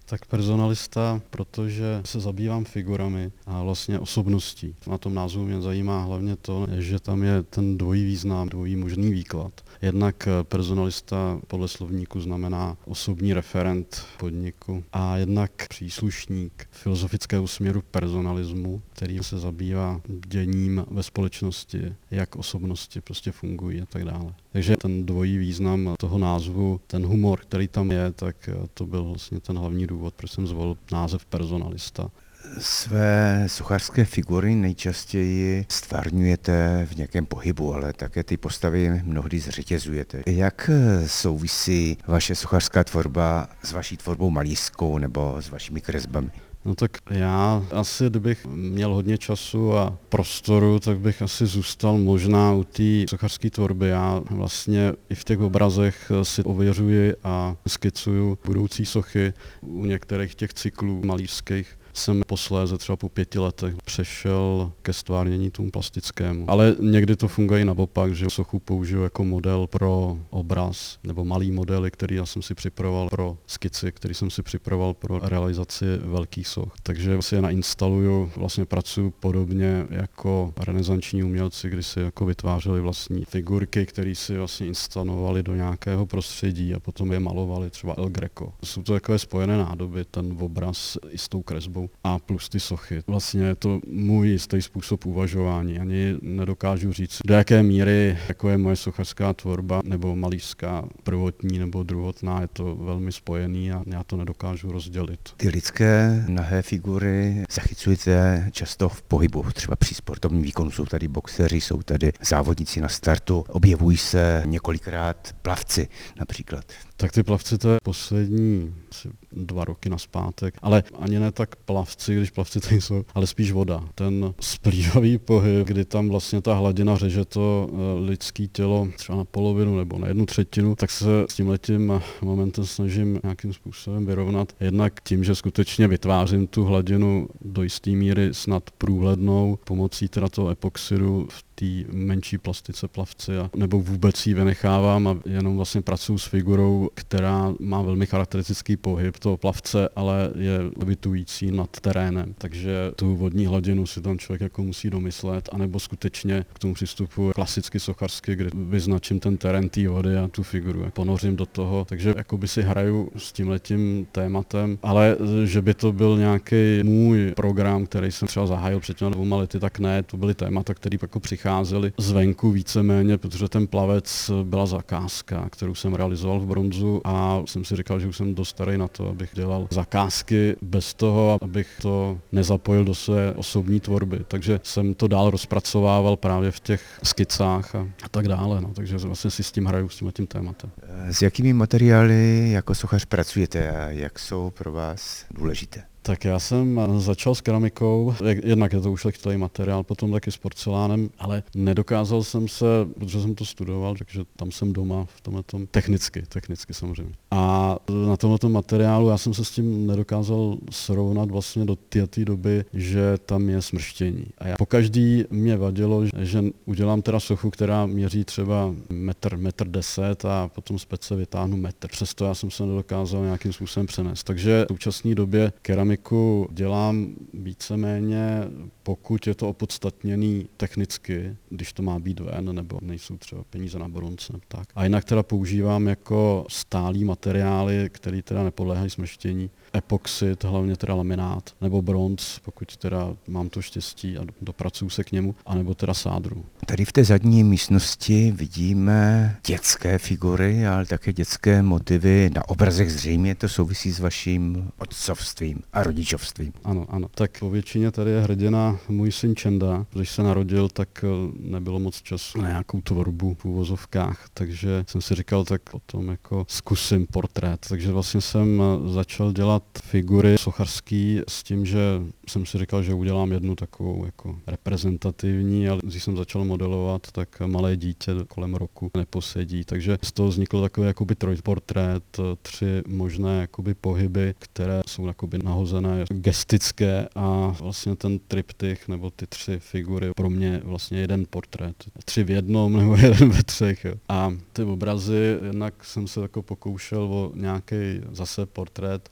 Tak personalista, protože se zabývám figurami a vlastně osobností. Na tom názvu mě zajímá hlavně to, že tam je ten dvojí význam, dvojí možný výklad. Jednak personalista podle slovníku znamená osobní referent podniku a jednak příslušník filozofického směru personalismu, který se zabývá děním ve společnosti, jak osobnosti prostě fungují a tak dále. Takže ten dvojí význam toho názvu, ten humor, který tam je, tak to byl vlastně ten hlavní důvod, proč jsem zvolil název personalista. Své sochařské figury nejčastěji stvárňujete v nějakém pohybu, ale také ty postavy mnohdy zřetězujete. Jak souvisí vaše sochařská tvorba s vaší tvorbou malířskou nebo s vašimi kresbami? No tak já asi, kdybych měl hodně času a prostoru, tak bych asi zůstal možná u té sochařské tvorby. Já vlastně i v těch obrazech si ověřuji a skicuju budoucí sochy. U některých těch cyklů malířských jsem posléze třeba po 5 letech přešel ke stvárnění tomu plastickému. Ale někdy to funguje i naopak, že sochu použiju jako model pro obraz, nebo malý modely, který já jsem si připravoval pro skici, který jsem si připravoval pro realizaci velkých soch. Takže si je nainstaluju, vlastně pracuji podobně jako renesanční umělci, kdy si jako vytvářeli vlastní figurky, které si vlastně instalovali do nějakého prostředí a potom je malovali, třeba El Greco. Jsou to takové spojené nádoby, ten obraz i s tou kresbou a plus ty sochy. Vlastně je to můj jistý způsob uvažování. Ani nedokážu říct, do jaké míry jako je moje sochařská tvorba nebo malířská prvotní nebo druhotná, je to velmi spojený a já to nedokážu rozdělit. Ty lidské nahé figury zachycujete často v pohybu, třeba při sportovním výkonu. Jsou tady boxeři, jsou tady závodníci na startu, objevují se několikrát plavci například. Tak ty plavci to je poslední 2 roky nazpátek, ale ani ne tak plavci, když plavci tady jsou, ale spíš voda. Ten splývavý pohyb, kdy tam vlastně ta hladina řeže to lidské tělo třeba na polovinu nebo na 1/3, tak se s tímhletím momentem snažím nějakým způsobem vyrovnat. Jednak tím, že skutečně vytvářím tu hladinu do jisté míry snad průhlednou pomocí teda toho epoxidu v té menší plastice plavci, nebo vůbec ji vynechávám a jenom vlastně pracuji s figurou, která má velmi charakteristický pohyb toho plavce, ale je levitující nad terénem. Takže tu vodní hladinu si tam člověk jako musí domyslet, anebo skutečně k tomu přistupu klasicky sochařsky, kdy vyznačím ten terén té vody a tu figuru ponořím do toho. Takže jakoby si hraju s tímhletím tématem, ale že by to byl nějaký můj program, který jsem třeba zahájil před těmi 2 lety, tak ne, to byly témata, které jako přicházely zvenku víceméně, protože ten plavec byla zakázka, kterou jsem realizoval v bronzu a jsem si říkal, že už jsem dost starý na to, abych dělal zakázky bez toho, abych to nezapojil do své osobní tvorby. Takže jsem to dál rozpracovával právě v těch skicách a tak dále. No. Takže vlastně si s tím hraju, s tím tématem. S jakými materiály jako sochař pracujete a jak jsou pro vás důležité? Tak já jsem začal s keramikou, jednak je to ušlechtilý materiál, potom taky s porcelánem, ale nedokázal jsem se, protože jsem to studoval, takže tam jsem doma v tomhletom technicky samozřejmě. A na tomhletom materiálu já jsem se s tím nedokázal srovnat vlastně do té doby, že tam je smrštění. A já pokaždý mě vadilo, že udělám teda sochu, která měří třeba metr 10 a potom z pece vytáhnu metr. Přesto já jsem se nedokázal nějakým způsobem přenést. Takže v současné době keramiku dělám víceméně, pokud je to opodstatněný technicky, když to má být ven, nebo nejsou třeba peníze na bronz, tak. A jinak teda používám jako stálý materiály, které teda nepodléhají smrštění. Epoxid, hlavně teda laminát, nebo bronz, pokud teda mám to štěstí a dopracuju se k němu, anebo teda sádru. Tady v té zadní místnosti vidíme dětské figury, ale také dětské motivy. Na obrazech zřejmě to souvisí s vaším otcovstvím a rodičovstvím. Ano. Tak po většině tady je hrdina můj syn Čenda. Když se narodil, tak nebylo moc času na nějakou tvorbu v úvozovkách, takže jsem si říkal, tak potom jako zkusím portrét. Takže vlastně jsem začal dělat figury sochařský s tím, že jsem si říkal, že udělám jednu takovou jako reprezentativní, ale když jsem začal modelovat, tak malé dítě kolem roku neposedí. Takže z toho vznikl takový jakoby trojportrét, 3 možné jakoby pohyby, které jsou jakoby nahozené gestické a vlastně ten triptych nebo ty 3 figury pro mě vlastně jeden portrét. 3 v jednom nebo 1 ve 3. Jo. A ty obrazy, jednak jsem se jako pokoušel o nějaký zase portrét velmi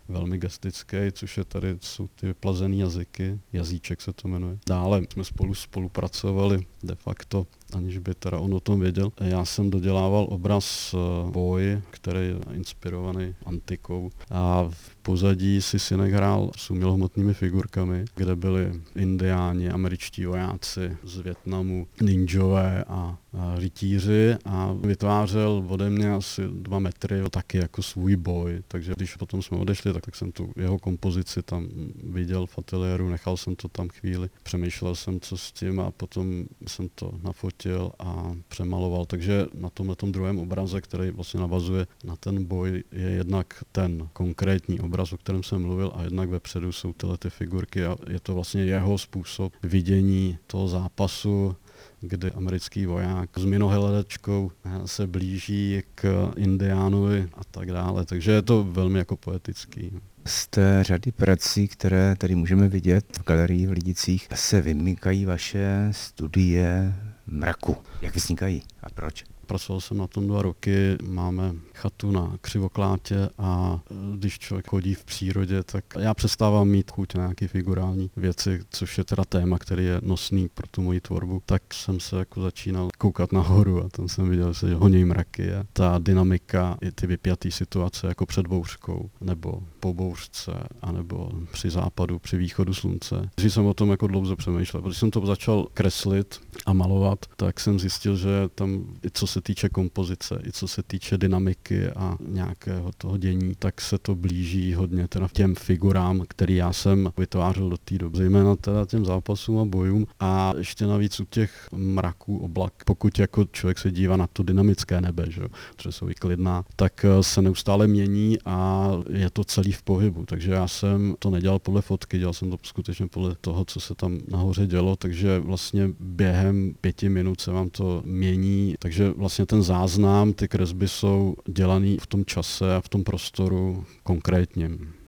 gestický, což je tady, jsou ty vyplazený jazyky, jazyček se to jmenuje. Dále jsme spolupracovali de facto, aniž by teda on o tom věděl. Já jsem dodělával obraz Boj, který je inspirovaný antikou a v pozadí si synek hrál s umělohmotnými figurkami, kde byli indiáni, američtí vojáci z Vietnamu, ninjové a rytíři a vytvářel ode mě asi 2 metry taky jako svůj boj. Takže když potom jsme odešli, tak jsem tu jeho kompozici tam viděl v ateliéru, nechal jsem to tam chvíli, přemýšlel jsem, co s tím a potom jsem to nafotil a přemaloval. Takže na tomhletom druhém obraze, který vlastně navazuje na ten boj, je jednak ten konkrétní obraz, o kterém jsem mluvil, a jednak vepředu jsou tyhle ty figurky a je to vlastně jeho způsob vidění toho zápasu, kdy americký voják s minohledačkou se blíží k indiánovi a tak dále. Takže je to velmi jako poetický. Z té řady prací, které tady můžeme vidět v galerii v Lidicích, se vymykají vaše studie mraku. Jak vznikají a proč? Pracoval jsem na tom 2 roky, máme chatu na Křivoklátě a když člověk chodí v přírodě, tak já přestávám mít chuť na nějaké figurální věci, což je teda téma, který je nosný pro tu moji tvorbu, tak jsem se jako začínal koukat nahoru a tam jsem viděl, že se honí mraky a ta dynamika i ty vypjaté situace jako před bouřkou nebo po bouřce anebo při západu, při východu slunce. Když jsem o tom jako dlouho přemýšlel, protože jsem to začal kreslit a malovat, tak jsem zjistil, že tam i co se týče kompozice, i co se týče dynamiky a nějakého toho dění, tak se to blíží hodně teda těm figurám, který já jsem vytvářel do té doby, zejména teda těm zápasům a bojům a ještě navíc u těch mraků oblak, pokud jako člověk se dívá na to dynamické nebe, že, které jsou i klidná, tak se neustále mění a je to celý v pohybu, takže já jsem to nedělal podle fotky, dělal jsem to skutečně podle toho, co se tam nahoře dělo, takže vlastně během 5 minut se vám to mění, takže vlastně ten záznam, ty kresby jsou dělaný v tom čase a v tom prostoru konkrétním.